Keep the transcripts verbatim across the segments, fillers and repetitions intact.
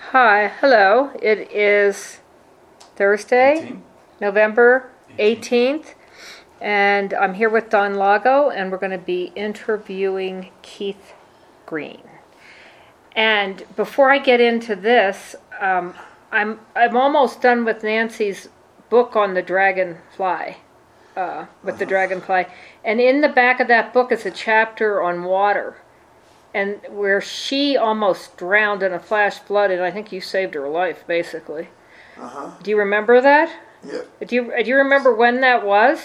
Hi, hello. It is Thursday, eighteen? November eighteenth, and I'm here with Don Lago, and we're going to be interviewing Keith Green. And before I get into this, um, I'm I'm almost done with Nancy's book on the dragonfly, uh, with the dragonfly, and in the back of that book is a chapter on water. And where she almost drowned in a flash flood, and I think you saved her life, basically. Uh-huh. Do you remember that? Yep. Do you, do you remember when that was?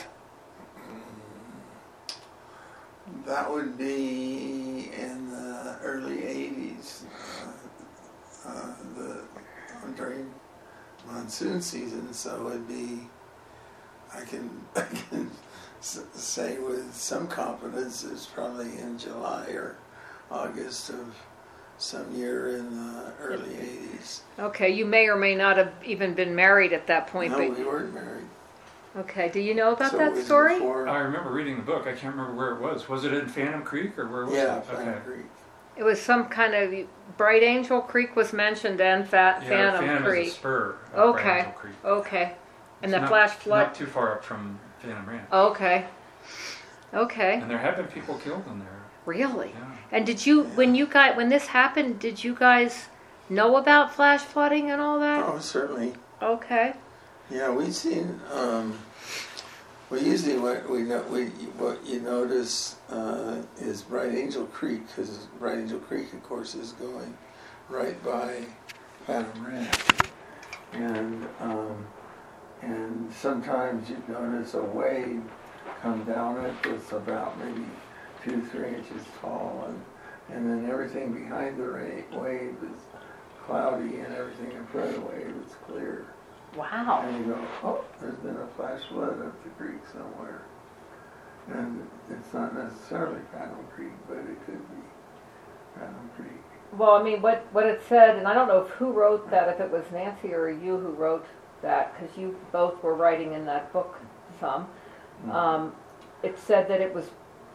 That would be in the early eighties, uh, uh, the, during monsoon season, so it would be, I can, I can say with some confidence it's probably in July or August of some year in the early eighties. Okay, you may or may not have even been married at that point. No, but... we weren't married. Okay, do you know about So it that was story? before- I remember reading the book. I can't remember where it was. Was it in Phantom Creek or where was Yeah, it? Phantom Creek. It was some kind of, Bright Angel Creek was mentioned and Fat Yeah, Phantom, Phantom Creek. is a spur of Bright Okay, Angel Creek. okay. And It's the not- flash flood? Not too far up from Phantom Ranch. Okay, okay. And there have been people killed in there. Really? Yeah. And did you, when you got, when this happened, did you guys know about flash flooding and all that? Oh, certainly. Okay. Yeah, we've seen. Um, well, usually what we know, we what you notice uh, is Bright Angel Creek, because Bright Angel Creek, of course, is going right by Phantom Ranch, and um, and sometimes you notice a wave come down it that's about maybe two, three inches tall, and and then everything behind the ra- wave is cloudy, and everything in front of the wave is clear. Wow. And you go, oh, there's been a flash flood up the creek somewhere. And it's not necessarily Phantom Creek, but it could be Phantom Creek. Well, I mean, what, what it said, and I don't know if who wrote that, if it was Nancy or you who wrote that, because you both were writing in that book some. Mm-hmm. Um, it said that it was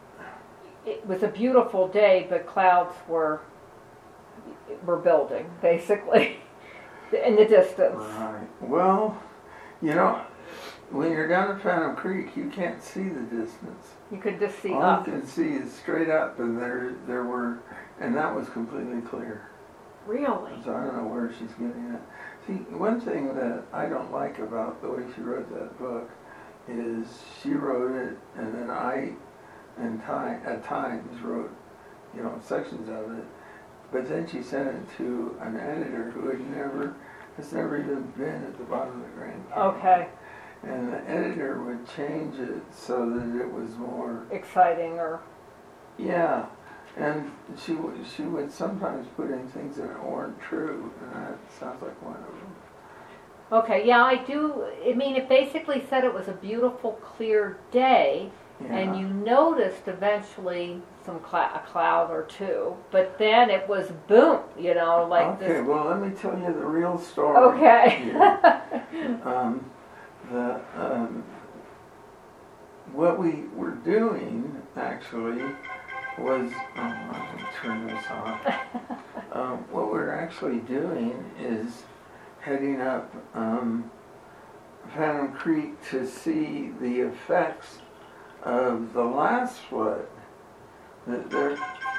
it was a beautiful day, but clouds were were building, basically, in the distance. Right. Well, you know, when you're down at Phantom Creek, you can't see the distance. You could just see All up. you can see is straight up, and there, there were, and that was completely clear. Really? So I don't know where she's getting it. See, one thing that I don't like about the way she wrote that book is she wrote it, and then I, and time, at times, wrote, you know, sections of it. But then she sent it to an editor who had never, has never even been at the bottom of the Grand Canyon. Okay. And the editor would change it so that it was more Exciting or... yeah. And she would she would sometimes put in things that weren't true, and that sounds like one of them. Okay, yeah, I do. I mean, it basically said it was a beautiful, clear day, Yeah. and you noticed eventually some cl- a cloud or two, but then it was boom, you know, like okay, this. well, let me tell you the real story. Okay. here. um, the um, what we were doing actually was oh, I'm going to turn this off. um, what we're actually doing is heading up um, Phantom Creek to see the effects of the last flood. That there.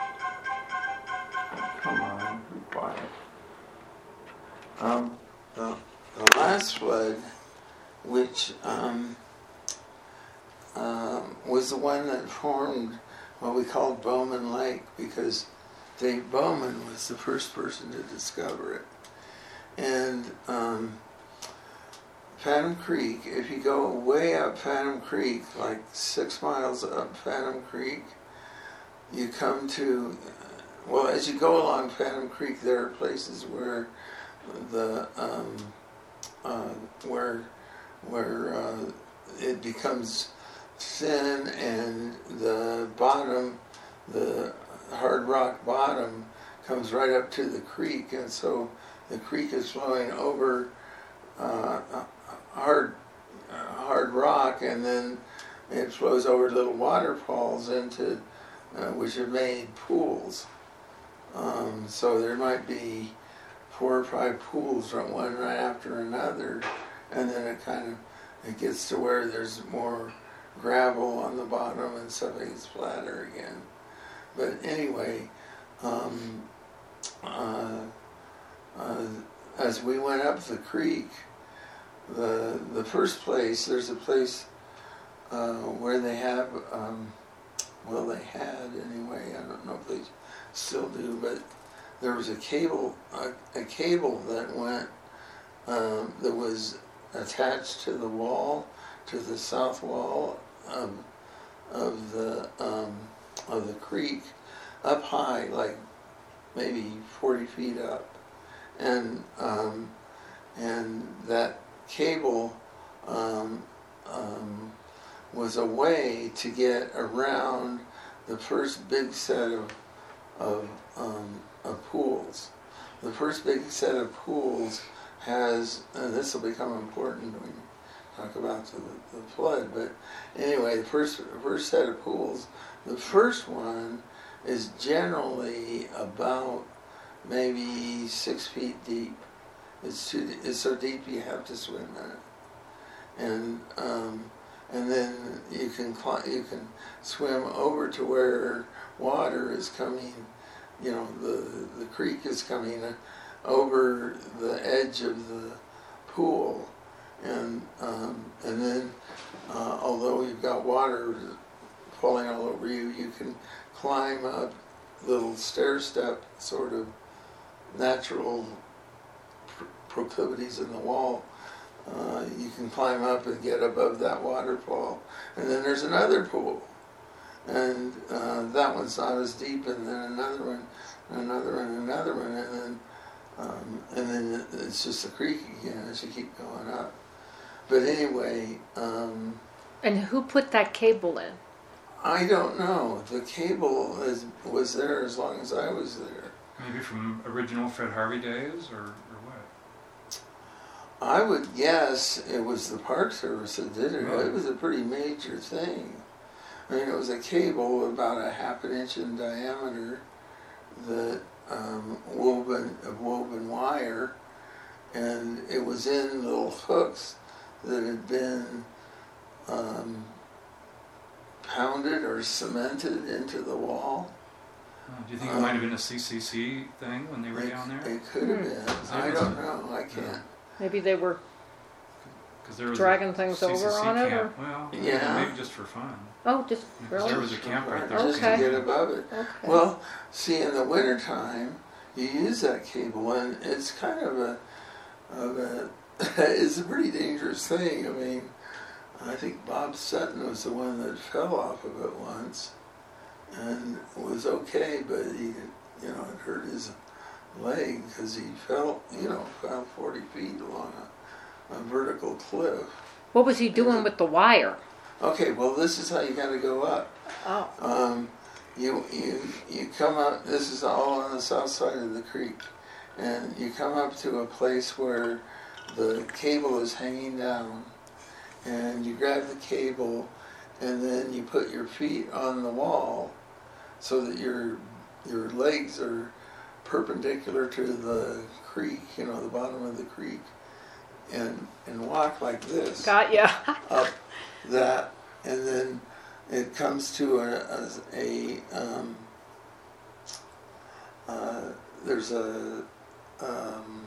Oh, come on, be quiet. Um, the, the last flood, which um, um, was the one that formed what we called Bowman Lake, because Dave Bowman was the first person to discover it. And um, Phantom Creek, if you go way up Phantom Creek, like six miles up Phantom Creek, you come to, well, as you go along Phantom Creek, there are places where the, um, uh, where, where uh, it becomes thin, and the bottom, the hard rock bottom, comes right up to the creek, and so the creek is flowing over uh, hard, uh, hard rock, and then it flows over little waterfalls into, uh, which are made pools. Um, so there might be four or five pools, right, one right after another, and then it kind of it gets to where there's more gravel on the bottom and stuff, it gets flatter again. But anyway, um, uh, uh, as we went up the creek, the the first place, there's a place uh, where they have, um, well, they had anyway, I don't know if they still do, but there was a cable, a, a cable that went, um, that was attached to the wall, to the south wall of, of the um, of the creek, up high, like maybe forty feet up, and um, and that cable um, um, was a way to get around the first big set of of, um, of pools. The first big set of pools has, and this will become important when we talk about the, the flood, but anyway, the first first set of pools, the first one is generally about maybe six feet deep. It's too, it's so deep you have to swim in it, and um, and then you can cl- you can swim over to where water is coming. You know, the the creek is coming over the edge of the pool, and um, and then uh, although you've got water falling all over you, you can climb up little stair step sort of natural pr- proclivities in the wall. Uh, you can climb up and get above that waterfall, and then there's another pool, and uh, that one's not as deep, and then another one, and another one, and another one, and then um, and then it's just a creek again as you keep going up. But anyway, um, And who put that cable in? I don't know. The cable is, was there as long as I was there. Maybe from original Fred Harvey days, or, or what? I would guess it was the Park Service that did it. Really? It was a pretty major thing. I mean, it was a cable about a half an inch in diameter, that um, woven of woven wire, and it was in little hooks that had been um, pounded or cemented into the wall. Uh, do you think it Um, might have been a C C C thing when they were It, down there? it could have Hmm. been. there I was don't a- know. I can't. Maybe they were Because there was dragging a things C C C over on it, camp. Well, Yeah. maybe just for fun. oh, just Because there really. was a camp right there. Just Okay. to get above it. Okay. Well, see, in the wintertime, you use that cable, and it's kind of a, of a it's a pretty dangerous thing. I mean, I think Bob Sutton was the one that fell off of it once, and was okay, but he, you know, it hurt his leg because he fell, you know, fell forty feet along a, a vertical cliff. What was he doing with the wire? Okay, well, this is how you got to go up. Oh, Um, you you you come up. This is all on the south side of the creek, and you come up to a place where the cable is hanging down, and you grab the cable, and then you put your feet on the wall, so that your your legs are perpendicular to the creek. You know, the bottom of the creek, and and walk like this got ya. up that, and then it comes to a, a, a um, uh, there's a um,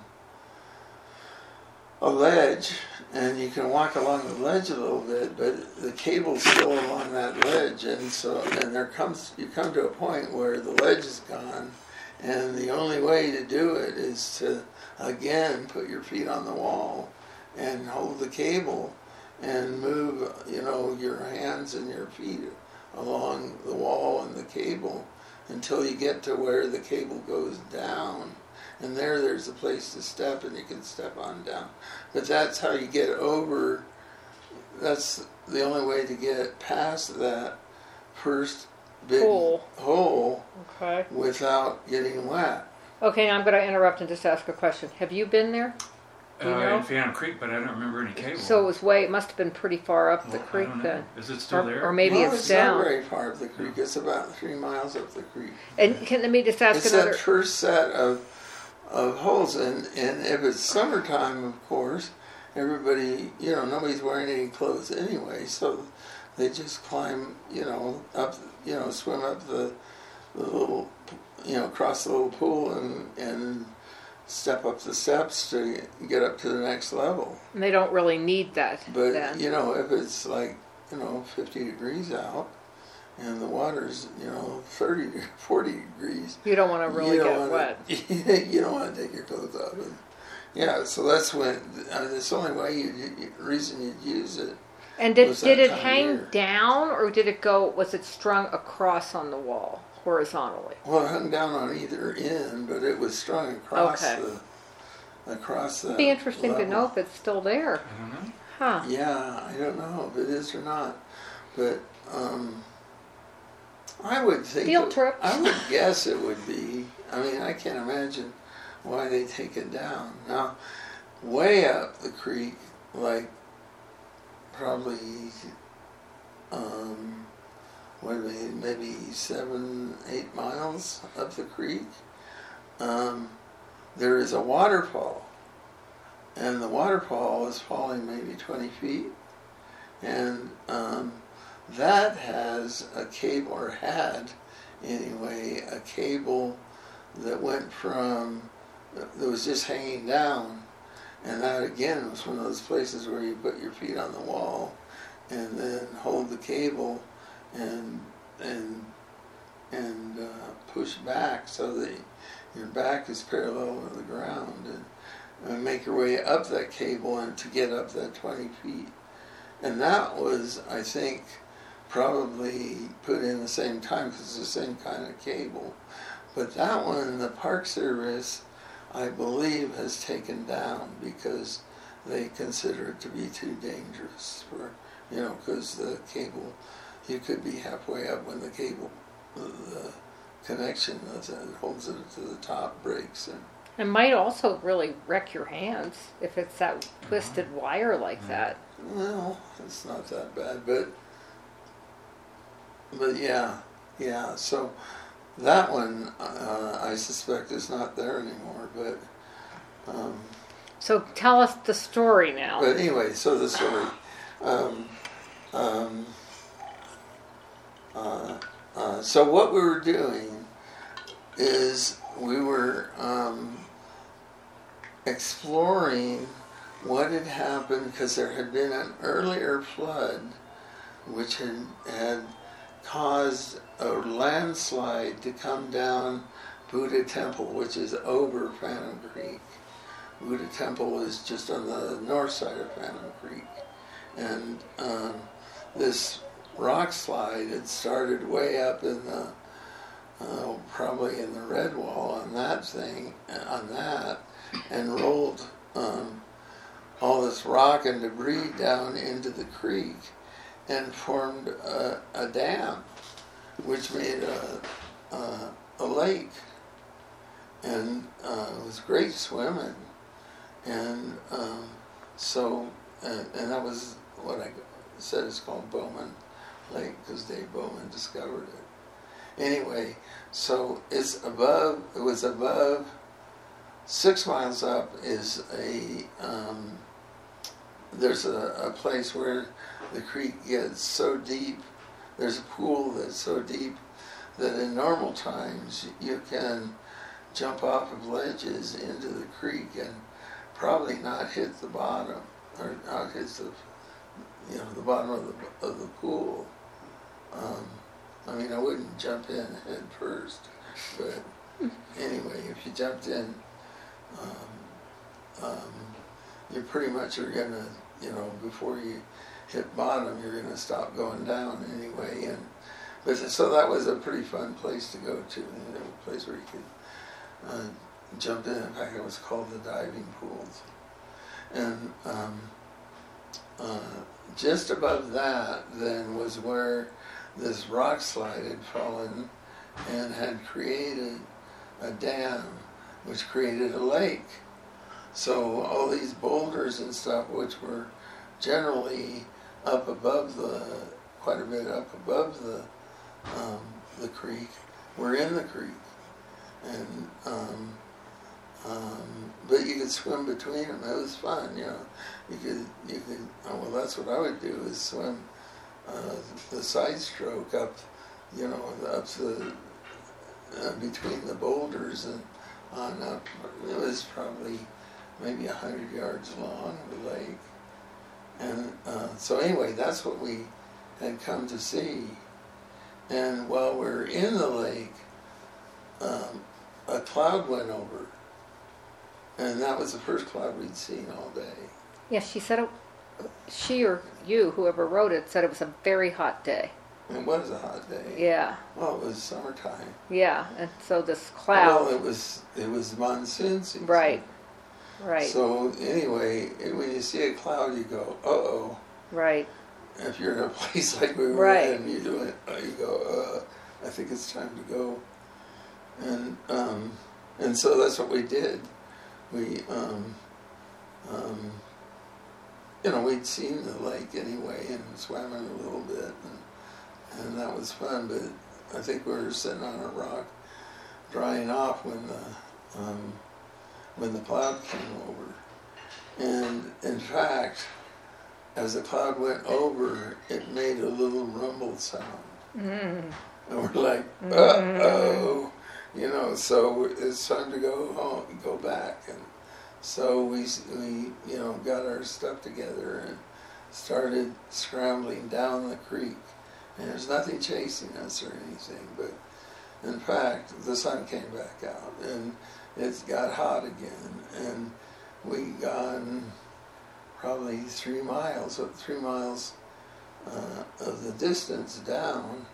a ledge, and you can walk along the ledge a little bit, but the cable's still along that ledge, and so and there comes you come to a point where the ledge is gone, and the only way to do it is to again put your feet on the wall and hold the cable and move, you know, your hands and your feet along the wall and the cable until you get to where the cable goes down. And there, there's a place to step, and you can step on down. But that's how you get over, that's the only way to get past that first big Hole. hole Okay. without getting wet. Okay, now I'm going to interrupt and just ask a question. Have you been there? Do you Uh, know? in Phantom Creek, but I don't remember any cable. So it was way, it must have been pretty far up the Well, I creek don't know. then. Is it still Or, there? or maybe Well, it's, it's down. not very far up the creek. It's about three miles up the creek. And can let me just ask It's another. that first set of of holes. And, and if it's summertime, of course, everybody, you know, nobody's wearing any clothes anyway, so they just climb, you know, up, you know, swim up the, the little, you know, cross the little pool and, and step up the steps to get up to the next level. And they don't really need that But, then. you know, if it's like, you know, fifty degrees out and the water's, you know, thirty, forty degrees. You don't want to really you get don't wet. wanna, you don't want to take your clothes off. And, yeah, so that's when, I mean, it's the only way, you, you, reason you'd use it. And did, was did that it time of hang year. down, or did it go, was it strung across on the wall, horizontally? Well, it hung down on either end, but it was strung across Okay. the, across the It'd be interesting level. to know if it's still there. I don't know. Huh. Yeah, I don't know if it is or not, but um, I would think Field it- trips. I would guess it would be. I mean, I can't imagine why they take it down. Now, way up the creek, like probably, um, what do they, maybe seven, eight miles up the creek, um, there is a waterfall. And the waterfall is falling maybe twenty feet. And um, that has a cable, or had anyway, a cable that went from, that was just hanging down. And that again was one of those places where you put your feet on the wall and then hold the cable and and and uh, push back so that your back is parallel with the ground, and, and make your way up that cable and to get up that twenty feet. And that was, I think, probably put in the same time because it's the same kind of cable. But that one, the Park Service, I believe, has taken down because they consider it to be too dangerous for, you know, because the cable, you could be halfway up when the cable, the, the connection that holds it to the top breaks. And It might also really wreck your hands if it's that twisted wire like that. well, it's not that bad, but but yeah, yeah. So that one, uh, I suspect, is not there anymore. But um, So tell us the story now. but anyway, so the story. Um, um, uh, uh, so what we were doing is we were um, exploring what had happened because there had been an earlier flood which had, had caused a landslide to come down Buddha Temple, which is over Phantom Creek. Buddha Temple is just on the north side of Phantom Creek. And um, this rock slide had started way up in the, uh, probably in the red wall on that thing, on that, and rolled um, all this rock and debris down into the creek and formed a, a dam, which made a, a, a lake. And uh, it was great swimming. And um, so, and, and that was what I said is called Bowman Lake, because Dave Bowman discovered it. Anyway, so it's above, it was above, six miles up is a, um, there's a, a place where the creek gets so deep, there's a pool that's so deep that in normal times you can jump off of ledges into the creek and probably not hit the bottom, or not hit the, you know, the bottom of the of the pool. Um, I mean, I wouldn't jump in head first, but anyway, if you jumped in, um, um, you pretty much are gonna, you know, before you hit bottom, you're gonna stop going down anyway. And but so that was a pretty fun place to go to, you know, a place where you could uh, jump in. In fact, it was called the diving pools. And um, uh, just above that then was where this rock slide had fallen and had created a dam, which created a lake. So all these boulders and stuff, which were generally up above the, quite a bit up above the um, the creek, were in the creek. And um, uh, but you could swim between them. It was fun, you know. You could, you could. Oh, well, that's what I would do is swim uh, the side stroke up, you know, up the uh, between the boulders and on up. It was probably maybe a hundred yards long, the lake. And uh, so anyway, that's what we had come to see. And while we were in the lake, um, a cloud went over. And that was the first cloud we'd seen all day. Yeah, she said it, she or you, whoever wrote it, said it was a very hot day. It was a hot day. Yeah. Well, it was summertime. Yeah, and so this cloud. Well, it was it was monsoon season. Right. Right. So anyway, when you see a cloud, you go, uh oh. Right. If you're in a place like we were Right. in, you do it. You go, uh, I think it's time to go. And um, and so that's what we did. We, um, um, you know, we'd seen the lake anyway and swam in a little bit, and, and that was fun. But I think we were sitting on a rock, drying off when the um, when the cloud came over. And in fact, as the cloud went over, it made a little rumble sound, Mm. and we're like, uh oh. You know, so it's time to go home, go back, and so we, we, you know, got our stuff together and started scrambling down the creek. And there's nothing chasing us or anything, but in fact, the sun came back out and it got hot again, and we gone probably three miles, three miles uh, of the distance down,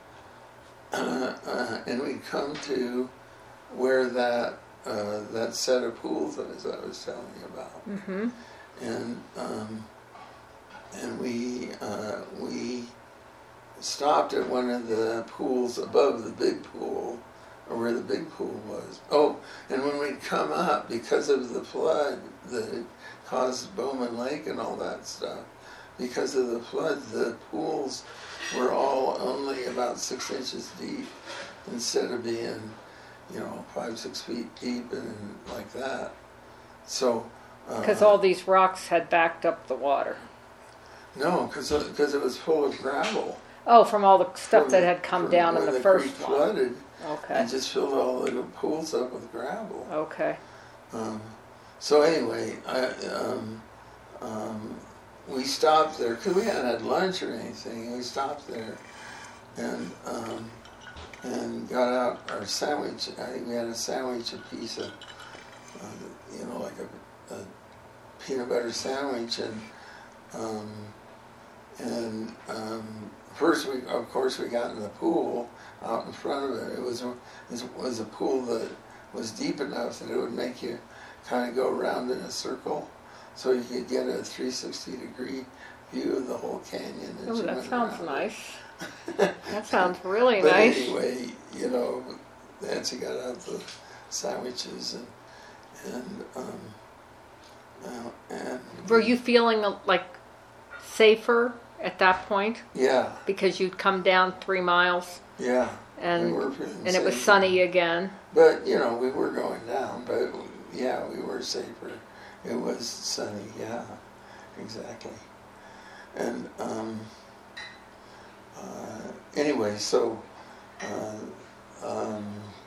uh, uh, and we come to where that uh, that set of pools as I was telling you about, Mm-hmm. and um, and we uh, we stopped at one of the pools above the big pool, or where the big pool was. Oh, and when we come up, because of the flood that caused Bowman Lake and all that stuff, because of the flood, the pools were all only about six inches deep instead of being, you know, five, six feet deep and like that. So. Because uh, all these rocks had backed up the water. No, because it was full of gravel. Oh, from all the stuff From that the- had come from down in when the first creek one. flooded, Okay. and just filled all the little pools up with gravel. Okay. Um, so anyway, I, um, um, we stopped there because we hadn't had lunch or anything. And we stopped there and um, and got out our sandwich. I think we had a sandwich, a piece of, uh, you know, like a, a peanut butter sandwich, and um, and um, first we, of course, we got in the pool out in front of it. It was a, it was a pool that was deep enough that it would make you kind of go around in a circle, so you could get a three sixty degree view of the whole canyon. as Oh, you that went sounds around it. nice. That sounds really But nice. anyway, you know, Nancy got out the sandwiches and and um, uh, and Were you feeling uh, like safer at that point yeah, because you'd come down three miles yeah, and we were feeling and it was safer. sunny again? But you know, we were going down, but yeah, we were safer. It was sunny, yeah, exactly. And um, uh, anyway, so uh, um,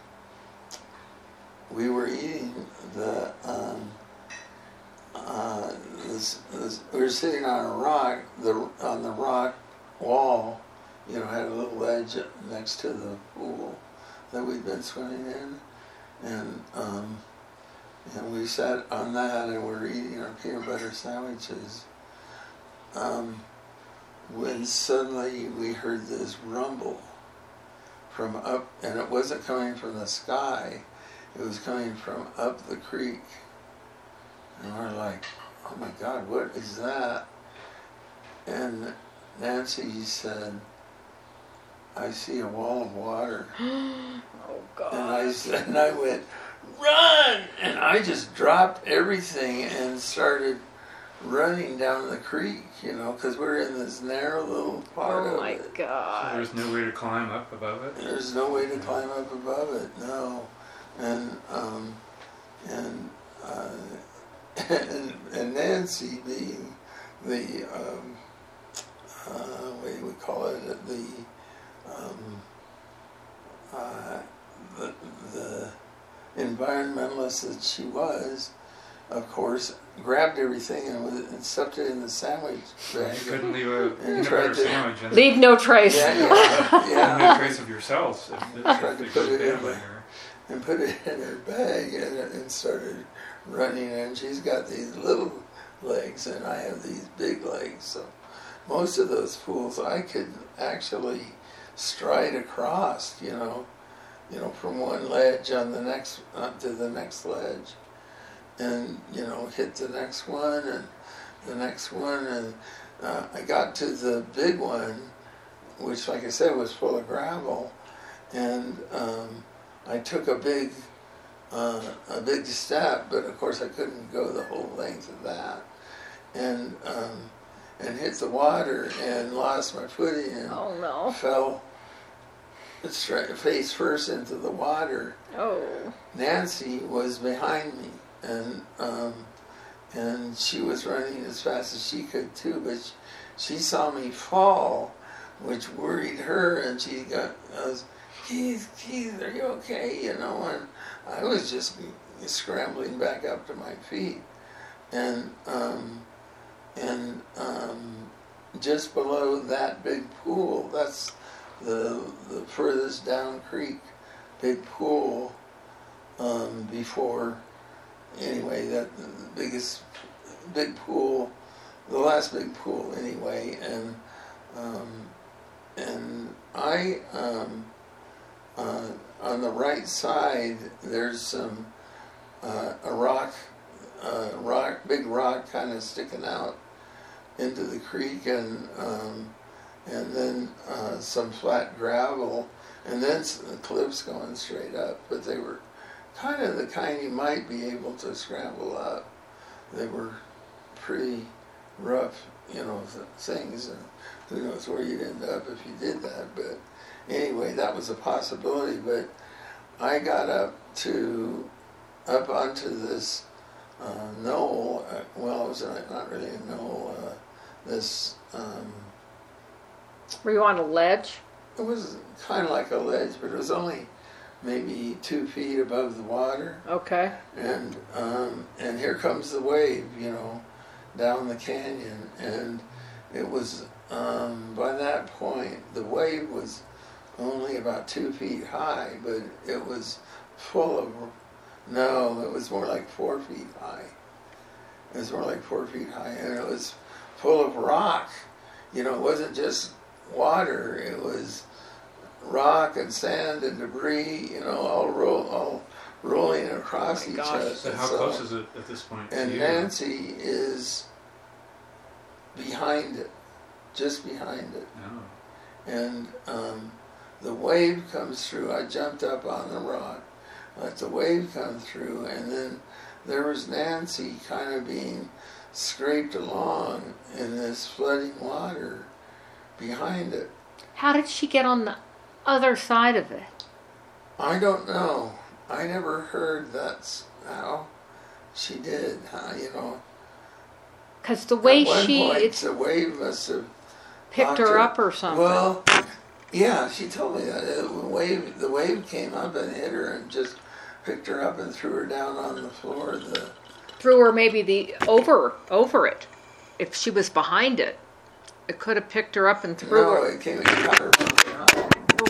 we were eating the, um, uh, this, this, we were sitting on a rock, the on the rock wall, you know, had a little ledge next to the pool that we'd been swimming in, and um, and we sat on that and we were eating our peanut butter sandwiches. Um, when suddenly we heard this rumble from up, and it wasn't coming from the sky, it was coming from up the creek. And we're like, oh my God, what is that? And Nancy said, I see a wall of water. Oh God. And I, said- and I went, run! And I just dropped everything and started running down the creek, you know, because we're in this narrow little part Oh of my it. So God. there's no way to climb up above it? There's no way to climb up above it, no. And um, and uh, and, and Nancy being the, um, uh, what do we call it, the, um, uh, the, the environmentalist that she was, of course, grabbed everything and, was, and stuffed it in the sandwich bag. You couldn't leave a And peanut tried butter to- sandwich in Leave no trace. Yeah, yeah, yeah. yeah. No trace of yourselves. If, if, Tried if to it put goes it in badly the- here. And put it in her bag and, and started running. And she's got these little legs, and I have these big legs. So most of those pools I could actually stride across, you know, you know, from one ledge on the next uh, to the next ledge, and you know, hit the next one and the next one, and uh, I got to the big one, which, like I said, was full of gravel, and um, I took a big uh, a big step, but of course I couldn't go the whole length of that, and um, and hit the water and lost my footing and Oh no. fell straight face first into the water. Oh. Nancy was behind me, and um, and she was running as fast as she could too, but she, she saw me fall, which worried her, and she got, I was, Keith, Keith, are you okay? You know, and I was just scrambling back up to my feet, and um, and um, just below that big pool, that's the the furthest down creek, big pool. Um, before, anyway, that the biggest big pool, the last big pool anyway, and um, and I um, uh, on the right side there's some uh, a rock, uh, rock, big rock kind of sticking out into the creek, and um, and then uh, some flat gravel, and then the cliffs going straight up, but they were kind of the kind you might be able to scramble up. They were pretty rough, you know, things, and who knows where you'd end up if you did that. But anyway, that was a possibility. But I got up to, up onto this uh, knoll. Uh, well, it was not really a knoll. Uh, this, um, Were you on a ledge? it was kind of like a ledge, but it was only maybe two feet above the water, Okay. and um, and here comes the wave, you know, down the canyon, and it was um, by that point the wave was only about two feet high, but it was full of, no, it was more like four feet high. It was more like four feet high, and it was full of rock. You know, it wasn't just water; it was rock and sand and debris, you know, all roll, all rolling across Oh my each gosh. other. So how So- close is it at this point to And you? Nancy is behind it, just behind it. No. And um, the wave comes through. I jumped up on the rock, let the wave come through, and then there was Nancy kind of being scraped along in this flooding water behind it. How did she get on the other side of it? I don't know. I never heard that's how she did. How, you know, Because the way at one she point, it's the wave must have picked knocked her up or something. Well, yeah, she told me that the wave the wave came up and hit her and just picked her up and threw her down on the floor of the. Threw her maybe the over over it. If she was behind it, it could have picked her up and threw No, her. it came and got her from behind.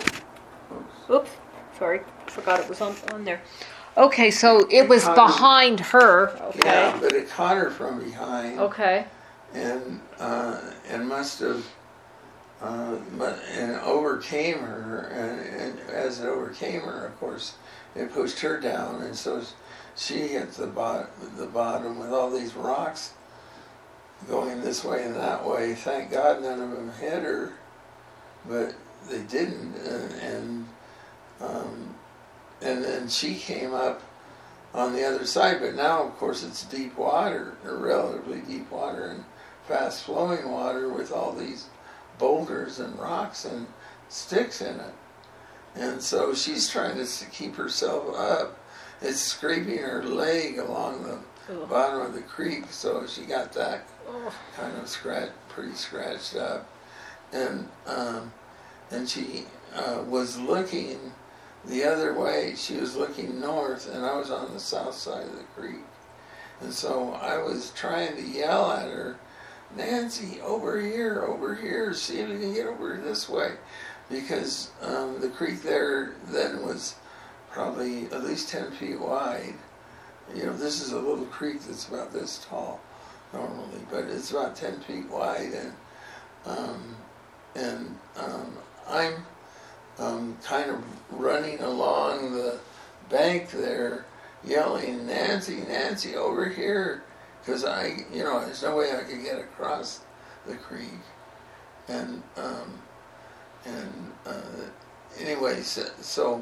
Oops, sorry, forgot it was on on there. Okay, so it was caught her. behind her. Okay. Yeah, but it caught her from behind. Okay. and uh, and must have uh, but, and overcame her, and, and as it overcame her, of course, it pushed her down, and so she hit the bottom, the bottom with all these rocks going this way and that way. Thank God none of them hit her, but they didn't, and and, um, and then she came up on the other side, but now of course it's deep water, or relatively deep water, and fast flowing water with all these boulders and rocks and sticks in it. And so she's trying to keep herself up, it's scraping her leg along the Ugh. bottom of the creek, so she got that Oh. kind of scratch, pretty scratched up, and um, and she uh, was looking the other way. She was looking north, and I was on the south side of the creek, and so I was trying to yell at her, Nancy, over here, over here, see if you can get over this way, because um, the creek there then was probably at least ten feet wide. You know, this is a little creek that's about this tall normally, but it's about ten feet wide, and um, and um, I'm um, kind of running along the bank there, yelling, Nancy, Nancy, over here, because I, you know, there's no way I could get across the creek, and um, and uh, anyway, so. so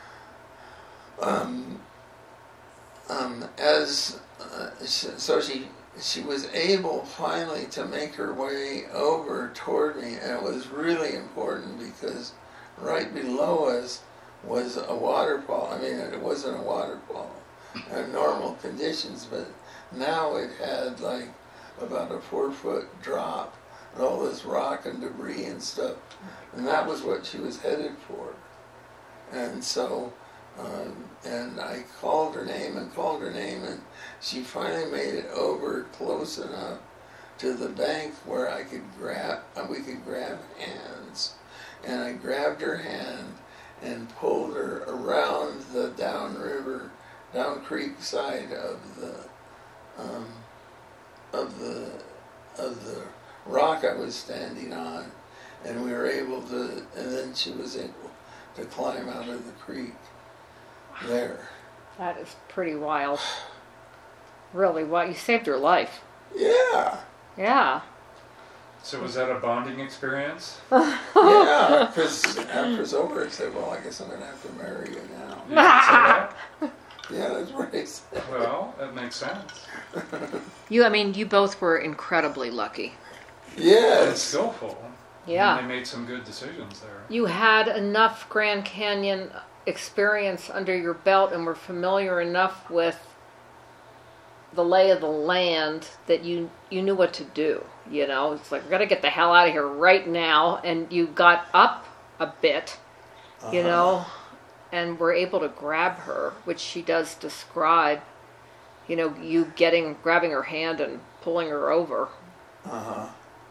um, Um, as uh, so she she was able finally to make her way over toward me, and it was really important because right below us was a waterfall. I mean, it wasn't a waterfall in normal conditions, but now it had like about a four foot drop and all this rock and debris and stuff, and that was what she was headed for. And so Um, and I called her name and called her name, and she finally made it over close enough to the bank where I could grab, uh, we could grab hands. And I grabbed her hand and pulled her around the downriver, down creek side of the, um, of the, of the rock I was standing on, and we were able to, and then she was able to climb out of the creek. There. That is pretty wild. Really, what you saved her life. Yeah. Yeah. So was that a bonding experience? Yeah, because after it's over, I said, well, I guess I'm going to have to marry you now. You didn't say that? Yeah, that's what I said. Well, that makes sense. You, I mean, you both were incredibly lucky. And Yes. skillful. Yeah. And they made some good decisions there. You had enough Grand Canyon experience under your belt and were familiar enough with the lay of the land that you you knew what to do. You know, it's like, we got to get the hell out of here right now. And you got up a bit, you Uh-huh. know, and were able to grab her, which she does describe. You know, you getting, grabbing her hand and pulling her over. Uh-huh.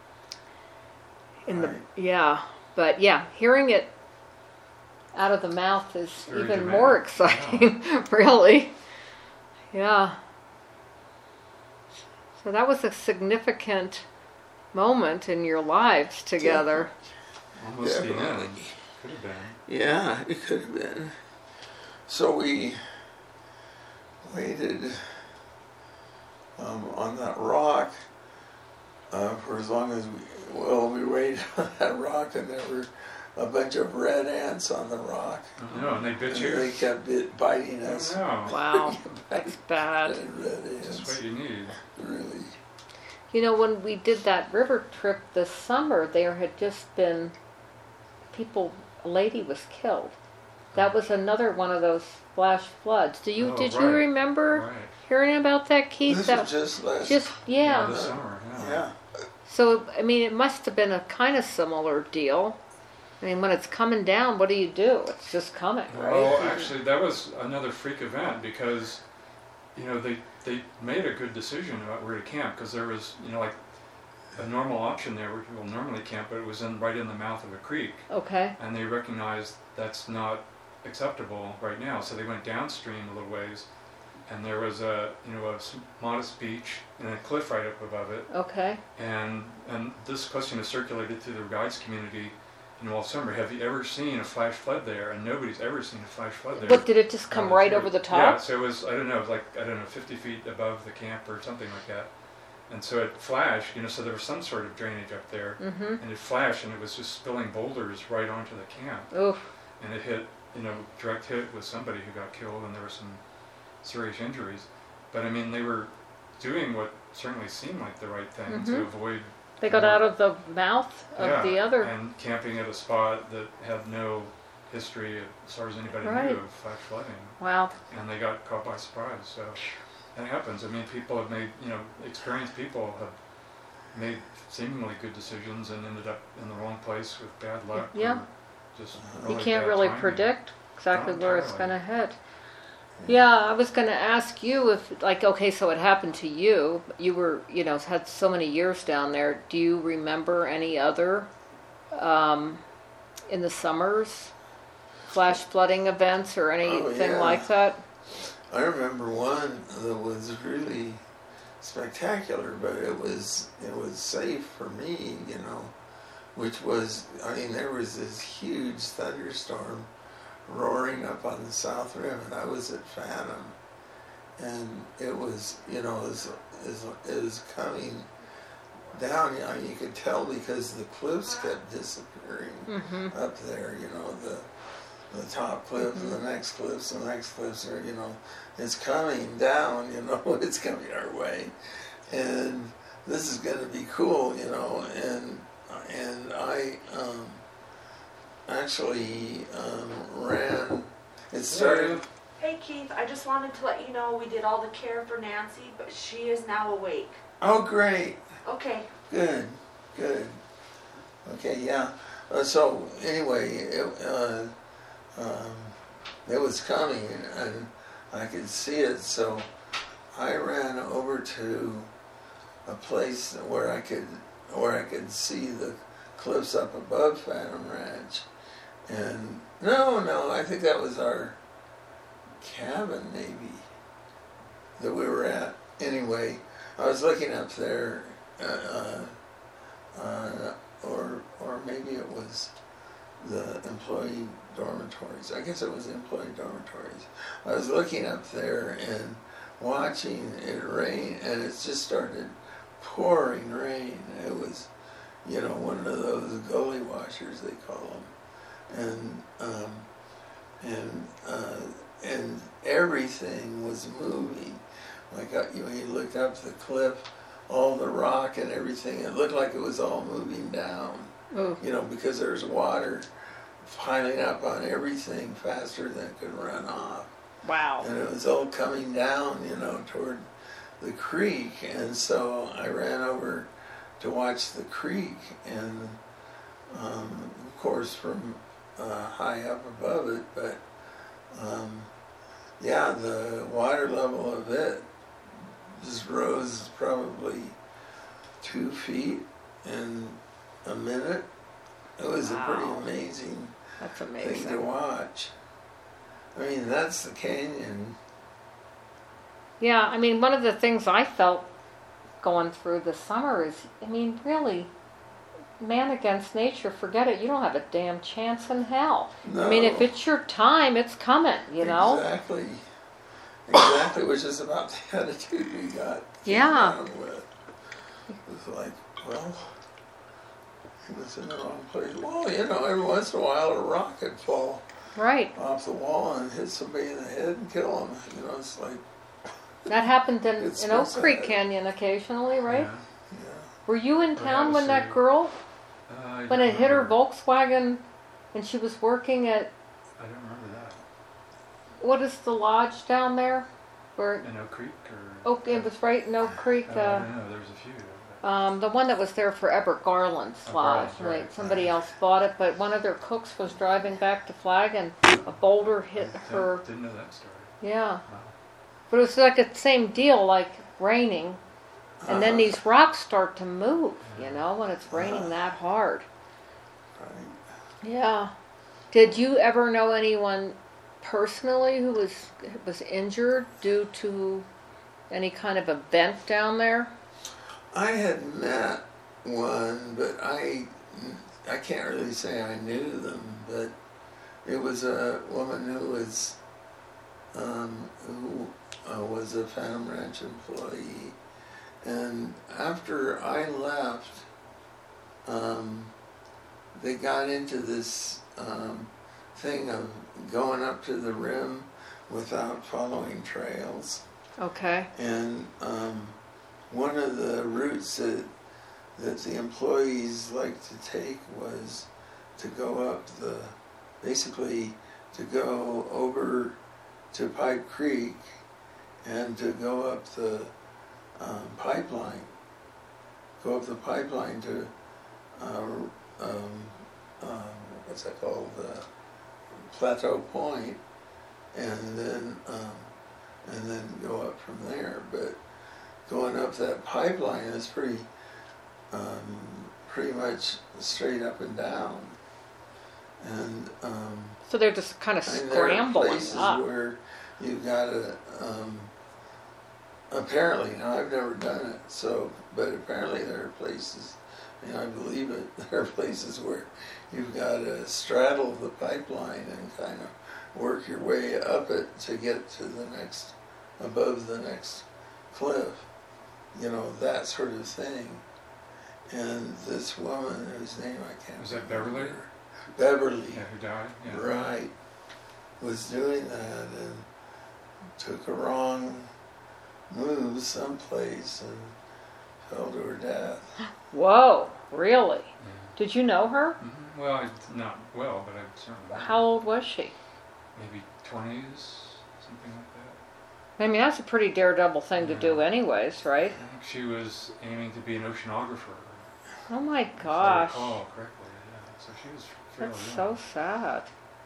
In Right. the yeah, but yeah, hearing it out of the mouth is Very even dramatic, more exciting, really. Yeah. So that was a significant moment in your lives together. Almost the Definitely. end. Could have been. Yeah, it could have been. So we waited um, on that rock uh, for as long as we, well, we waited on that rock, and there were a bunch of red ants on the rock. Oh, no, and they bit And you? they kept bit, biting Oh, us. no. Wow, that's bad. And red Just ants, what you need. really. You know, when we did that river trip this summer, there had just been people, a lady was killed. That was another one of those flash floods. Do you Oh, did you right. remember Right. hearing about that, Keith? This that was just last. just Yeah, yeah. this summer. Yeah. yeah. So I mean, it must have been a kind of similar deal. I mean, when it's coming down, what do you do? It's just coming, right? Well, actually, that was another freak event because, you know, they they made a good decision about where to camp because there was, you know, like a normal option there where people normally camp, but it was in right in the mouth of a creek, Okay. and they recognized that's not acceptable right now. So they went downstream a little ways, and there was a you know a s- modest beach and a cliff right up above it, Okay. and and this question has circulated through the guides community. You know, all summer, have you ever seen a flash flood there? And nobody's ever seen a flash flood there. What did it just come right Volunteer. over the Yeah, top? so it was, I don't know, it was like, I don't know, fifty feet above the camp or something like that. And so it flashed, you know, so there was some sort of drainage up there. Mm-hmm. And it flashed and it was just spilling boulders right onto the camp. Oof. And it hit, you know, direct hit with somebody who got killed, and there were some serious injuries. But I mean, they were doing what certainly seemed like the right thing to Mhm. avoid. They got out of the mouth of Yeah, the other. and camping at a spot that had no history as far as anybody Right. knew of flash flooding, Wow. and they got caught by surprise. So that happens. I mean, people have made, you know, experienced people have made seemingly good decisions and ended up in the wrong place with bad luck. Yeah. or Just You really can't bad really timing. predict exactly Not where it's entirely. going to head. Yeah, I was going to ask you if, like, okay, so it happened to you. You were, you know, had so many years down there. Do you remember any other, um, in the summers, flash flooding events or anything yeah. like that? I remember one that was really spectacular, but it was it was safe for me, you know, which was, I mean, there was this huge thunderstorm roaring up on the South Rim, and I was at Phantom, and it was, you know, it was, it was, it was coming down. You know, you could tell because the cliffs kept disappearing Mm-hmm. up there, you know, the the top cliff and the next cliffs and the next cliffs are, you know, it's coming down, you know, it's coming our way, and this is going to be cool, you know, and and I um, actually um, ran. It started. Hey Keith, I just wanted to let you know we did all the care for Nancy, but she is now awake. Oh, great. Okay. Good, good. Okay, yeah. Uh, so anyway, it, uh, um, it was coming, and I could see it. So I ran over to a place where I could where I could see the cliffs up above Phantom Ranch. And no, no, I think that was our cabin, maybe, that we were at. Anyway, I was looking up there. Uh, uh, or or maybe it was the employee dormitories. I guess it was the employee dormitories. I was looking up there and watching it rain, and it just started pouring rain. It was, you know, one of those gully washers, they call them, and um, and uh, and everything was moving. Like I, you know, you looked up the cliff, all the rock and everything, it looked like it was all moving down, Ooh. you know, because there's water piling up on everything faster than it could run off. Wow. And it was all coming down, you know, toward the creek. And so I ran over to watch the creek, and um, of course from uh, high up above it, but um, yeah, the water level of it just rose probably two feet in a minute. It was Wow. a pretty amazing That's thing to amazing. watch. I mean, that's the canyon. Yeah, I mean, one of the things I felt going through the summer is, I mean, really, man against nature, forget it. You don't have a damn chance in hell. No, I mean, if it's your time, it's coming, you know? Exactly. Exactly, which is about the attitude we got. Yeah. down With. It was like, well, he was in the wrong place. Well, you know, every once in a while a rock would fall Right. off the wall and hit somebody in the head and kill them. You know, it's like, That happened in, It's in Oak so Creek sad. Canyon occasionally, right? Yeah. yeah. Were you in Oh, town yeah, when that so- girl, Uh, I when don't it hit her remember. Volkswagen and she was working at, I don't remember that. what is the lodge down there? Where, In Oak Creek or? Oak, it was right in Oak Creek. Uh, I Uh, don't know. There's a few. but- Um, the one that was there for Ebert Garland's Oh, lodge. Garland's, right. Like somebody else bought it, but one of their cooks was driving back to Flag and a boulder hit I her. Didn't know that story. Yeah, Wow. but it was like the same deal, like raining, and then Uh-huh. these rocks start to move. You know, when it's raining Uh-huh. that hard. Right. Yeah. Did you ever know anyone personally who was was injured due to any kind of event down there? I had met one, but I I can't really say I knew them, but it was a woman who was um, who uh, was a Phantom Ranch employee, and after I left, um, they got into this um, thing of going up to the rim without following trails. Okay. And um, one of the routes that that the employees liked to take was to go up the basically to go over to Pipe Creek and to go up the um, pipeline, go up the pipeline to uh, um, um, what's that called, uh, Plateau Point, and then um, and then go up from there. But going up that pipeline is pretty um, pretty much straight up and down, and um, So they're just kind of and there are scrambling places up. where you've got to um, apparently, now I've never done it, so but apparently there are places, you know, I believe it, there are places where you've got to straddle the pipeline and kind of work your way up it to get to the next, above the next cliff, you know, that sort of thing. And this woman, whose name I can't Was that remember, Beverly? Beverly, Yeah, who died? Yeah. right, was doing that and took a wrong move someplace and fell to her death. Whoa, really? Yeah. Did you know her? Mm-hmm. Well, I, not well, but I certainly know. How old was she? Maybe twenties, something like that. I mean, that's a pretty daredevil thing to do anyways, right? I think she was aiming to be an oceanographer. Oh my If I gosh. recall correctly, yeah. So she was fairly That's young. so sad.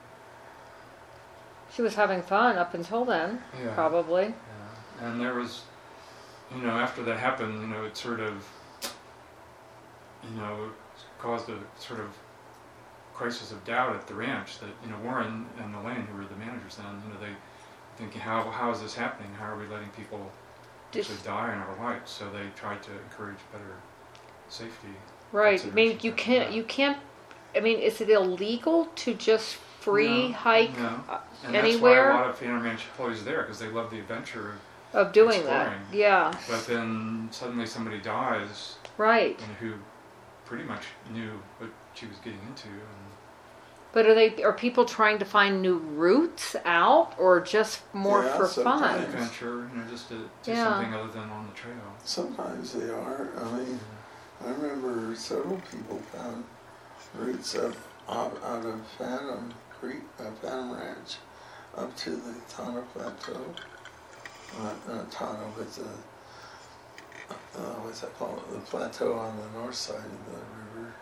She was having fun up until then, Yeah. probably. Yeah. And there was, you know, after that happened, you know, it sort of, you know, caused a sort of crisis of doubt at the ranch that, you know, Warren and Elaine, who were the managers then, you know, they thinking, how how is this happening? How are we letting people Just- actually die in our light? So they tried to encourage better safety. Right. I mean, considerations you after can't. that. You can't. I mean, is it illegal to just free No, hike no. uh, And anywhere that's why a lot of Phantom Ranch employees are there, because they love the adventure. of doing that? exploring. Yeah. But then suddenly somebody dies, Right. you know, who pretty much knew what she was getting into. And But are they? Are people trying to find new routes out, or just more Yeah, for sometimes. fun? adventure, you know, just to do Yeah. something other than on the trail. Sometimes they are. I mean, I remember several people found routes up out, out of Phantom Creek, uh, Phantom Ranch, up to the Tonto Plateau. Not, not Tonto, but the uh, what's that called? The plateau on the north side of the river.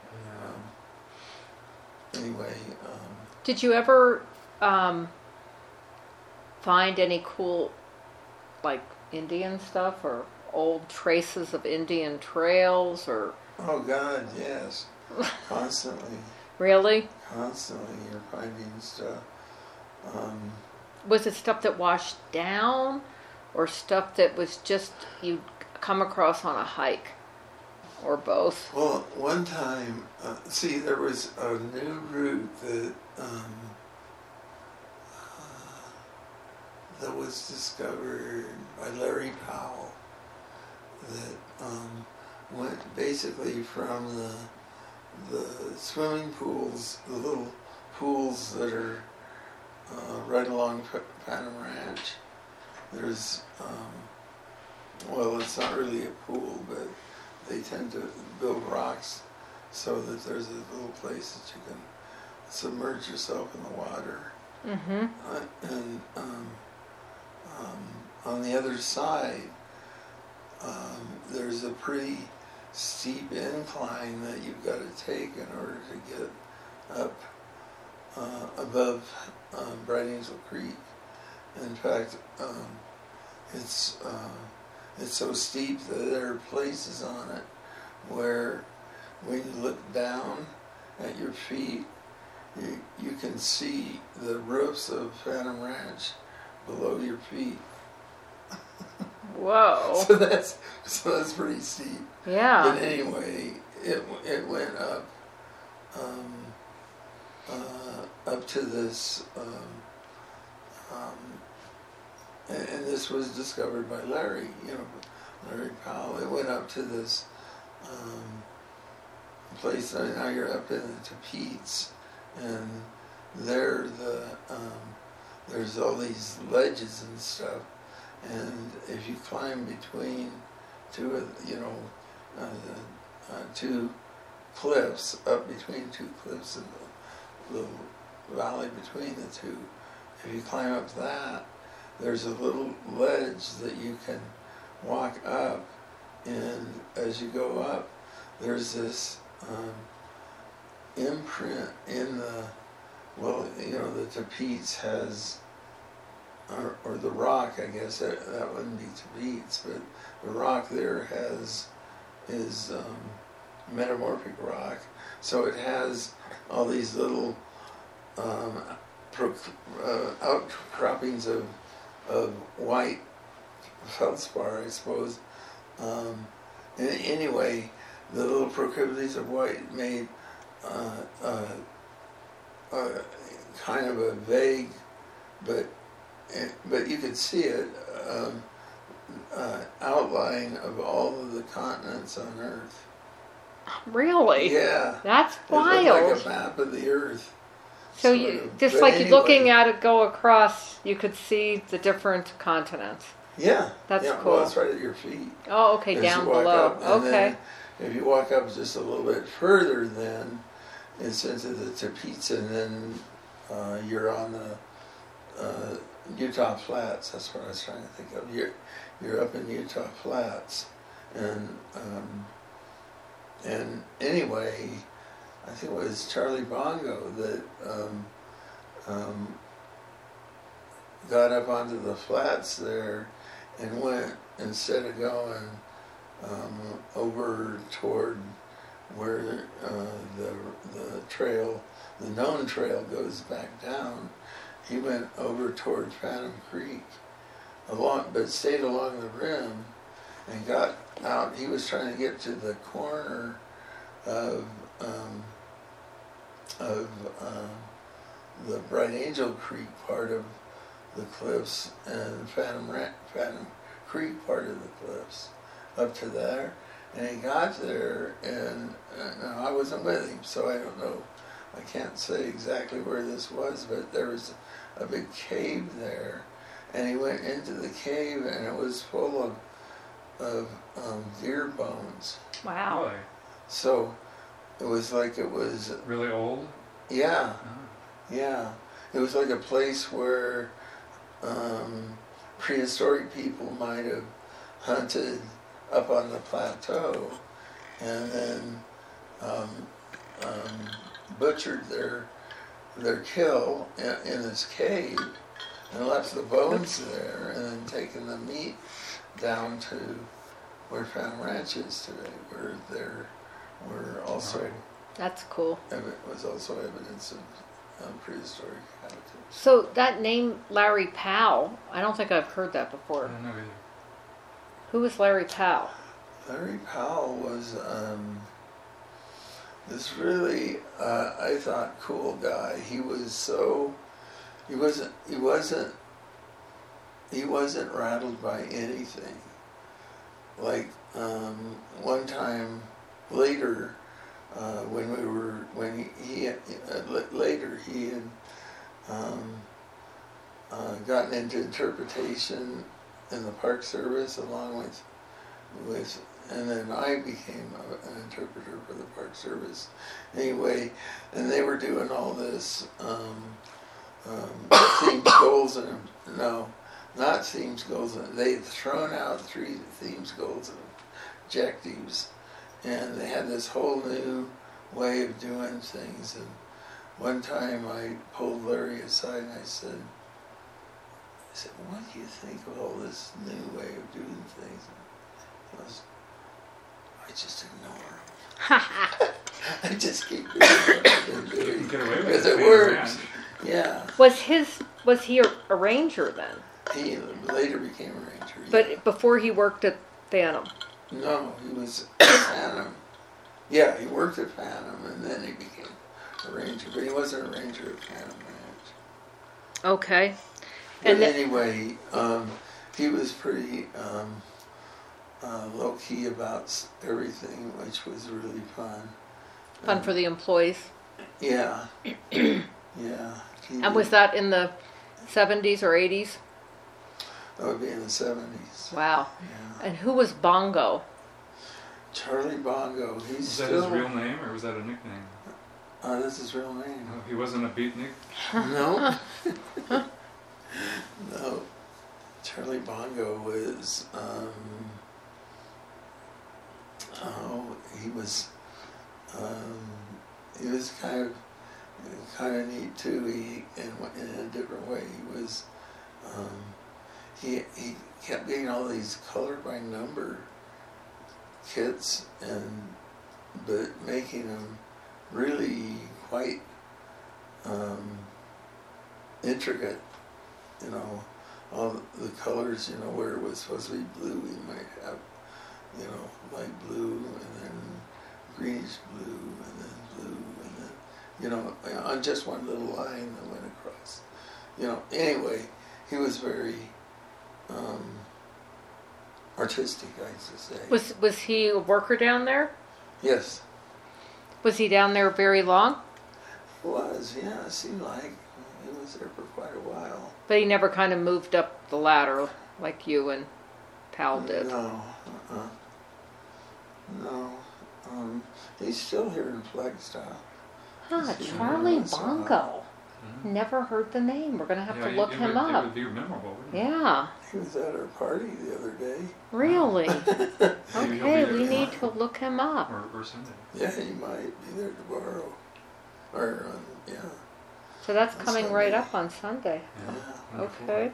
Um, anyway, um, Did you ever um, find any cool, like Indian stuff, or old traces of Indian trails, or oh God, yes, constantly, really? constantly you're finding stuff. Um, Was it stuff that washed down, or stuff that was just you come across on a hike, or both? Well, one time, uh, see, there was a new route that um, uh, that was discovered by Larry Powell that um, went basically from the the swimming pools, the little pools that are uh, right along P- Phantom Ranch. There's um, well, it's not really a pool, but they tend to build rocks so that there's a little place that you can submerge yourself in the water. Mm-hmm. Uh, and um, um, on the other side, um, there's a pretty steep incline that you've got to take in order to get up uh, above um, Bright Angel Creek. In fact, um, it's uh, it's so steep that there are places on it where when you look down at your feet, you, you can see the roofs of Phantom Ranch below your feet. Whoa. So that's so that's pretty steep. Yeah. But anyway, it it went up um, uh, up to this, um, um, and, and this was discovered by Larry, you know, Larry Powell. It went up to this um, place. Now you're up in the Tapeats, and there the um, there's all these ledges and stuff. And if you climb between two, of you know, uh, the, uh, two cliffs, up between two cliffs in the little valley between the two. If you climb up that, there's a little ledge that you can walk up, and as you go up, there's this um, imprint in the, well, you know, the Tapeats has, or, or the rock, I guess, that, that wouldn't be Tapeats, but the rock there has, is um, metamorphic rock, so it has all these little um, pro, uh, outcroppings of, of white feldspar, I suppose. Um, and anyway, the little proclivities of white made uh, uh, uh, kind of a vague, but but you could see it, um, uh, outline of all of the continents on Earth. Really? Yeah. That's It looked wild. like a map of the Earth. So sort you of. just But like anyway, looking at it go across, you could see the different continents. Yeah. That's yeah, cool. Well, it's right at your feet. Oh, okay, As down you walk below. up, and Okay. then if you walk up just a little bit further, then it's into the Tapeats, and then uh, you're on the uh, Utah Flats. That's what I was trying to think of. You're you're up in Utah Flats, and um, and anyway, I think it was Charlie Bongo that um, um, got up onto the flats there and went, instead of going um, over toward where uh, the the trail, the known trail goes back down, he went over toward Phantom Creek, along, but stayed along the rim and got out. He was trying to get to the corner of um, of um, the Bright Angel Creek part of the cliffs and Phantom Ra- Phantom Creek part of the cliffs, up to there, and he got there, and uh, no, I wasn't with him, so I don't know. I can't say exactly where this was, but there was a big cave there, and he went into the cave, and it was full of of um, deer bones. Wow. Really? So it was like it was, Really old? yeah, Oh. yeah. It was like a place where um, prehistoric people might have hunted up on the plateau, and then um, um, butchered their their kill in, in this cave, and left the bones there, and then taken the meat down to where Phantom Ranch is today, where there were also Right. That's cool. evi- was also evidence of um, prehistoric habitats. So that name Larry Powell, I don't think I've heard that I before. don't know either. Who was Larry Powell? Larry Powell was um, this really, uh, I thought, cool guy. He was so, he wasn't, he wasn't, he wasn't rattled by anything. Like um, one time later, uh, when we were, when he, he had, uh, later he had um, uh, gotten into interpretation in the Park Service along with, with, and then I became a, an interpreter for the Park Service. Anyway, and they were doing all this um, um, themes, goals, and no, not themes, goals. And they'd thrown out three themes, goals, and objectives, and they had this whole new way of doing things. And one time I pulled Larry aside and I said, I said, what do you think of all this new way of doing things? And he goes, I just ignore them. I just keep doing what they're You doing. can get away with Because it. it being a works. ranch. Yeah. Was his was he a arranger then? He later became a ranger. yeah. But before he worked at Phantom. No, he was at Phantom. Yeah, he worked at Phantom and then he became a ranger. But he wasn't a ranger at Phantom Ranch. Okay. But And the- anyway, um, he was pretty um, uh, low key about s- everything, which was really fun. Fun And- for the employees. Yeah. yeah. he And was did- that in the seventies or eighties? That would be in the seventies. Wow. Yeah. And who was Bongo? Charlie Bongo. He's Was that still. his real name or was that a nickname? Uh, that's his real name. No, he wasn't a beatnik. No. No. Charlie Bongo was, um, oh, he was, um, he was kind of, kind of neat too. He, in, in a different way, he was, um, he, he kept getting all these color by number kits, and, but making them really quite, um, intricate, you know. All the colors, you know, where it was supposed to be blue, we might have, you know, light blue, and then greenish blue, and then blue, and then, you know, on just one little line that went across. You know, anyway, he was very um, artistic, I used to say. Was was he a worker down there? Yes. Was he down there very long? Was, yeah, it seemed like he was there for quite a while. But he never kind of moved up the ladder like you and Pal did. No, uh-uh. No. Um, he's still here in Flagstaff. Huh, He's Charlie here in Flagstaff. Bongo. Mhm. Never heard the name. We're going to have Yeah, to look it, him would, It up. would be memorable, wouldn't it? Yeah, He was at our party the other day. really? Maybe he'll Okay, be we there need to look him up. Or, or Sunday. Yeah, he might be there tomorrow. Or, um, yeah. So that's On coming right Sunday. up on Sunday. Yeah. Wonderful. Okay.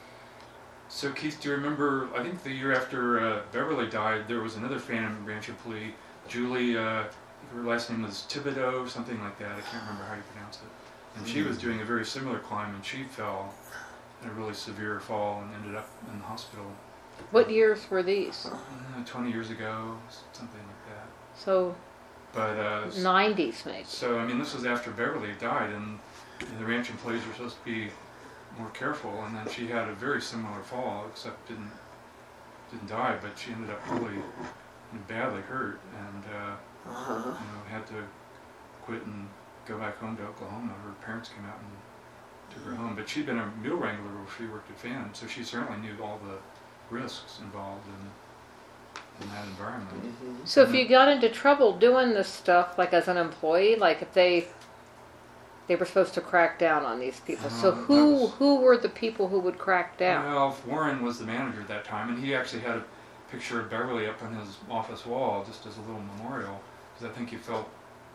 So Keith, do you remember, I think the year after uh, Beverly died, there was another fan in Rancho Pali, Julie, uh, her last name was Thibodeau, something like that, I can't remember how you pronounce it. And she was doing a very similar climb, and she fell in a really severe fall and ended up in the hospital What years were these? uh, twenty years ago, something like that. So But, uh, s- nineties maybe. so, I mean, this was after Beverly died, and you know, the Rancho Palis were supposed to be more careful, and then she had a very similar fall, except didn't didn't die, but she ended up really you know, badly hurt, and uh, Uh-huh. you know had to quit and go back home to Oklahoma. Her parents came out and took her home, but she'd been a mule wrangler where she worked at Fan, so she certainly knew all the risks involved in in that environment. Mm-hmm. So if you got into trouble doing this stuff, like as an employee, like if they they were supposed to crack down on these people. So Um, that who was- who were the people who would crack down? Well, Warren was the manager at that time, and he actually had a picture of Beverly up on his office wall just as a little memorial, because I think he felt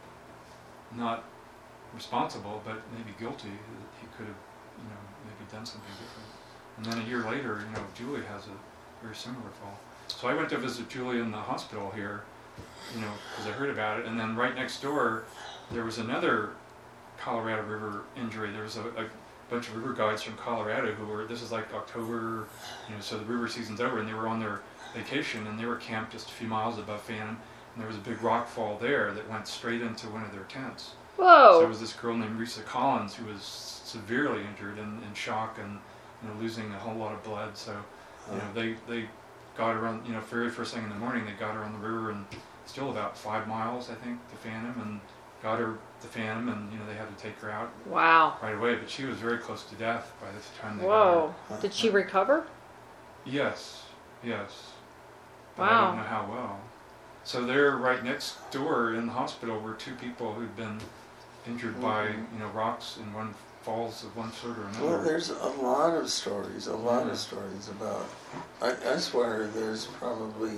not responsible, but maybe guilty that he could have, you know, maybe done something different. And then a year later, you know, Julie has a very similar fall. So I went to visit Julie in the hospital here, you know, because I heard about it, and then right next door, there was another Colorado River injury. There was a, a bunch of river guides from Colorado who were, this is like October, you know, so the river season's over, and they were on their vacation, and they were camped just a few miles above Phantom, and there was a big rock fall there that went straight into one of their tents. So Whoa! there was this girl named Risa Collins who was severely injured and in shock and you know losing a whole lot of blood. So you know they they got her on, you know, very first thing in the morning they got her on the river, and still about five miles I think to Phantom, and got her to Phantom, and you know they had to take her out Wow! right away. But she was very close to death by this time they got Whoa! her. Did she recover? Yes, yes. But I Wow. don't know how well. So there, right next door in the hospital, were two people who'd been injured by you know rocks in one falls of one sort or another. Well, there's a lot of stories, a lot Yeah. of stories about, I, I swear there's probably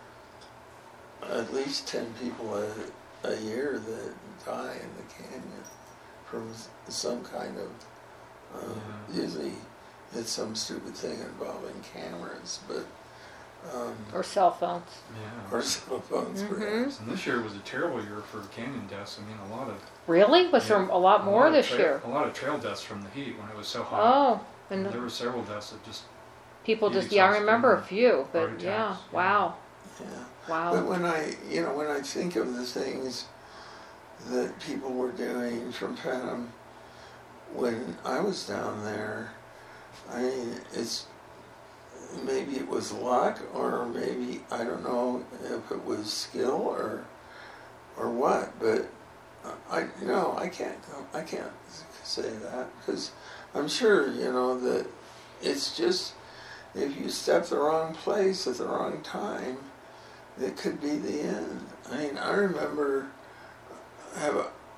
at least ten people a, a year that die in the canyon from s- some kind of, uh, Yeah. usually it's some stupid thing involving cameras, but, um, Or cell phones? Yeah. or cell phones Mhm. perhaps. And this year was a terrible year for canyon deaths. I mean, a lot of Really? Was there a lot more of this tra- year? A lot of trail deaths from the heat when it was so hot. Oh, And and there were several deaths that just people heat just, yeah, I exhaustion remember a and few, but heart yeah, attacks, yeah. wow, Yeah. But wow. when I, you know, when I think of the things that people were doing from Phantom when I was down there, I mean, it's maybe it was luck, or maybe I don't know if it was skill or or what. But I, no, I can't, I can't say that, because I'm sure, you know, that it's just if you step the wrong place at the wrong time, it could be the end. I mean, I remember I have a,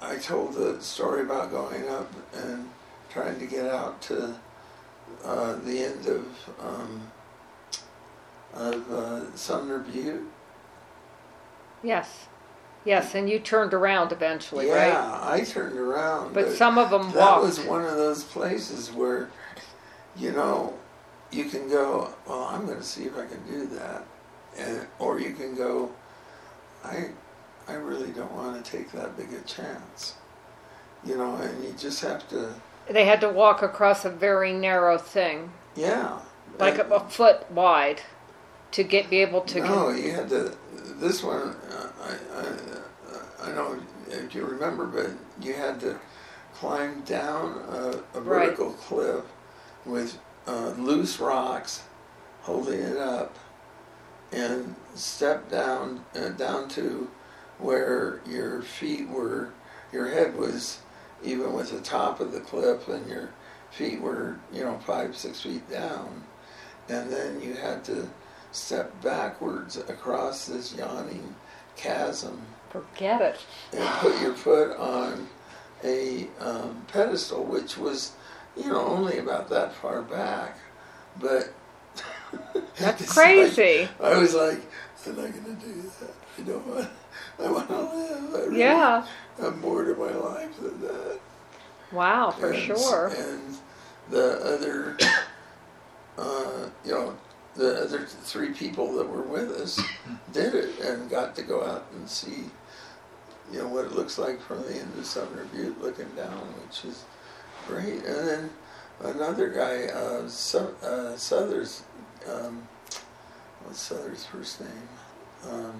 I told the story about going up and trying to get out to uh, the end of um, of uh, Sumner Butte. Yes. Yes, and you turned around eventually, yeah, right? I turned around. But, but some of them that walked. was one of those places where, you know, you can go, well, I'm going to see if I can do that. And, or you can go, I, I really don't want to take that big a chance. You know, and you just have to... They had to walk across a very narrow thing. Yeah. Like and, a, a foot wide to get be able to... No, get, you had to... This one, uh, I, I, I don't know if you remember, but you had to climb down a, a vertical right. cliff with uh, loose rocks holding it up and step down uh, down to where your feet were, your head was even with the top of the cliff and your feet were, you know, five, six feet down. And then you had to step backwards across this yawning chasm. Forget it. And put your foot on a um, pedestal, which was, you know, only about that far back. But that's crazy. Like, I was like, I'm not going to do that. I don't want. I want to live. I really, yeah. I'm bored of my life than that. Wow, for and, sure. And the other, uh, you know, the other three people that were with us did it and got to go out and see, you know, what it looks like from the end of Sumner Butte looking down, which is great. And then another guy, uh, so, uh, Souther's, um, what's Souther's first name? Um,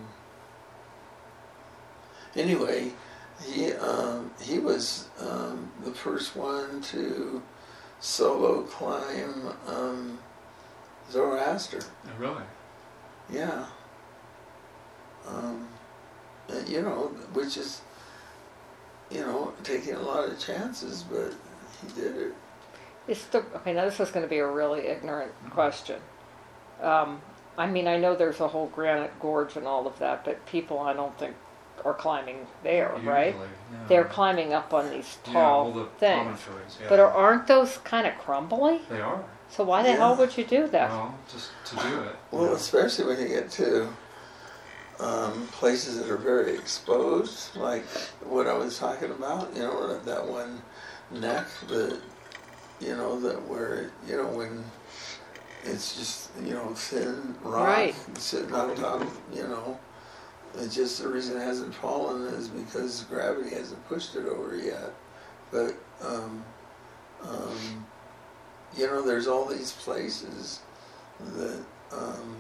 anyway, he um, he was um, the first one to solo climb um, Zoroaster. Oh, really? Yeah. Um, and, you know, which is, you know, taking a lot of chances, but he did it. It's the okay. Now this is going to be a really ignorant question. Um, I mean, I know there's a whole granite gorge and all of that, but people I don't think are climbing there, Usually, right? Yeah. They're climbing up on these tall yeah, all the things. Yeah. But are, aren't those kind of crumbly? They are. So why the yeah. hell would you do that? Well, just to do it. Well, yeah. especially when you get to um, places that are very exposed, like what I was talking about, you know, that one neck that, you know, that where, you know, when it's just, you know, thin rock right. sitting on top, you know, it's just the reason it hasn't fallen is because gravity hasn't pushed it over yet. But, um, um, you know, there's all these places that, um,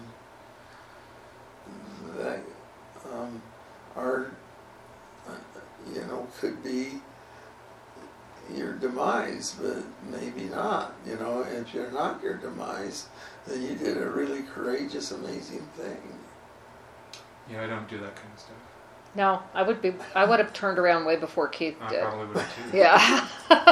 that um, are, uh, you know, could be your demise, but maybe not. You know, if you're not your demise, then you did a really courageous, amazing thing. Yeah, I don't do that kind of stuff. No, I would be. I would have turned around way before Keith I did. probably would have too. Yeah.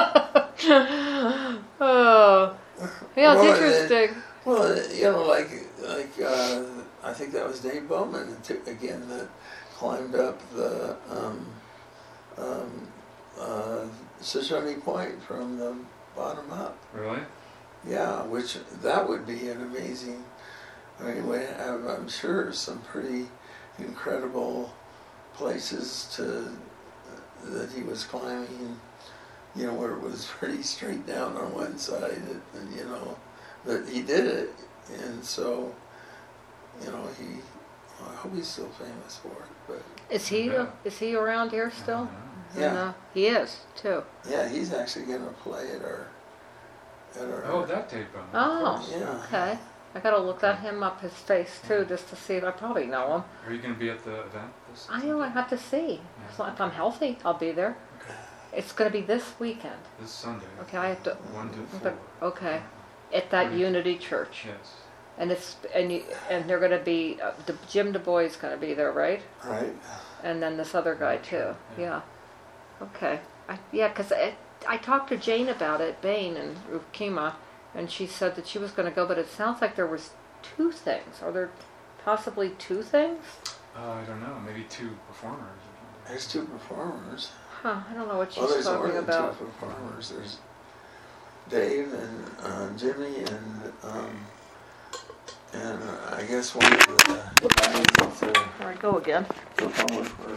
Oh, yeah, it's well, interesting. It, well, you know, like like uh, I think that was Dave Bowman again that climbed up the um, um, uh, Shoshone Point from the bottom up. Really? Yeah, which that would be an amazing. I mean, we have, I'm sure, some pretty incredible places to that he was climbing. You know, where it was pretty straight down on one side, and you know, but he did it, and so, you know, he. Well, I hope he's still famous for it. But is he yeah. is he around here still? Yeah, and, uh, he is too. Yeah, he's actually going to play at our. At our. Oh, that Dave Bowman. Oh, yeah. Okay. I gotta look at him up his face too, just to see if I probably know him. Are you going to be at the event? This I know. I have to see. Yeah. So if I'm healthy, I'll be there. Okay. It's gonna be this weekend. This Sunday. Okay, I have to. One to four. But, okay, at that Right. Unity Church, Yes. and it's and you and they're gonna be uh, the, Jim Du Bois is gonna be there, right? Right. And then this other guy too. Yeah. Yeah. Okay. I, yeah, because I, I talked to Jane about it, Bain and Rukima, and she said that she was going to go, but it sounds like there was two things. Are there possibly two things? Uh, I don't know. Maybe two performers or something. There's two performers. Huh, I don't know what she's Well, there's more talking than about. two for farmers. There's Dave and uh, Jimmy and um, and uh, I guess one of the guys that's uh, There I go again. the public work.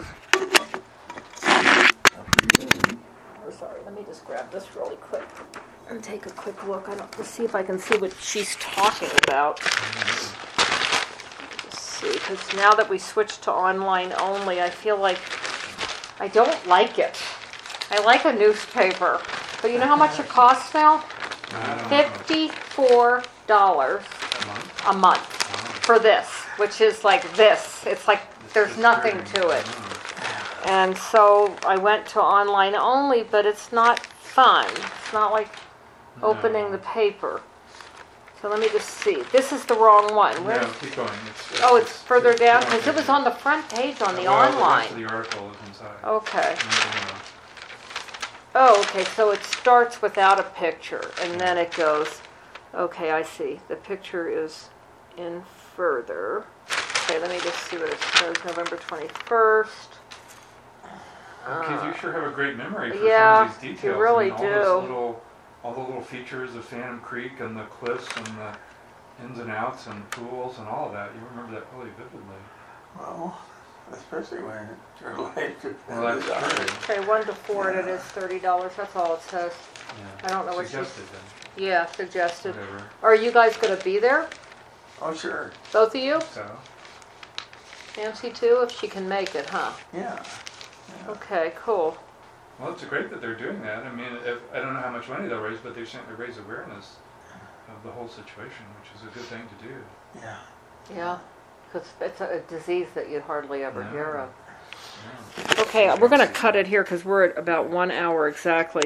Oh, sorry, let me just grab this really quick and take a quick look. I don't, to see if I can see what she's talking about. Let's see, because now that we switched to online only, I feel like I don't like it. I like a newspaper, but you know how much it costs now? I don't know. Fifty-four dollars A month? a month Wow. for this, which is like this. It's like there's It's nothing pretty. to it. Wow. And so I went to online only, but it's not fun. It's not like opening No. the paper. So let me just see. This is the wrong one. Where? No, keep going. It's, Oh, it's further down yeah, because it was on the front page on the well, The rest of online. the article is inside. Okay. No, no, no. Oh, okay. So it starts without a picture and then it goes. Okay, I see. The picture is in further. Okay, let me just see what it says. November twenty-first. Oh, Keith, you sure have a great memory for yeah, some of these you details. really I mean, all do. those little, all the little features of Phantom Creek and the cliffs and the ins and outs and pools and all of that. You remember that really vividly. Well, especially when your life depended Well, that's on true. it. Okay, one to four and it is thirty dollars. That's all it says. Yeah. I don't know what she's- Suggested then. Yeah, suggested. Whatever. Are you guys going to be there? Oh, sure. Both of you? So, Nancy too, if she can make it, huh? Yeah. yeah. Okay, cool. well, it's great that they're doing that. I mean, if, I don't know how much money they'll raise, but they certainly raise awareness of the whole situation, which is a good thing to do. Yeah. Yeah, because it's a, a disease that you'd hardly ever No. hear of. Yeah. Okay, we're going to cut it here because we're at about one hour exactly.